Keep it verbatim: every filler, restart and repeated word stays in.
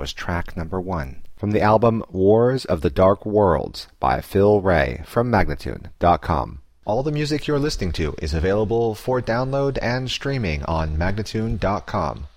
was track number one. From the album Wars of the Dark Worlds by Phil Ray from Magnatune dot com. All the music you're listening to is available for download and streaming on Magnatune dot com.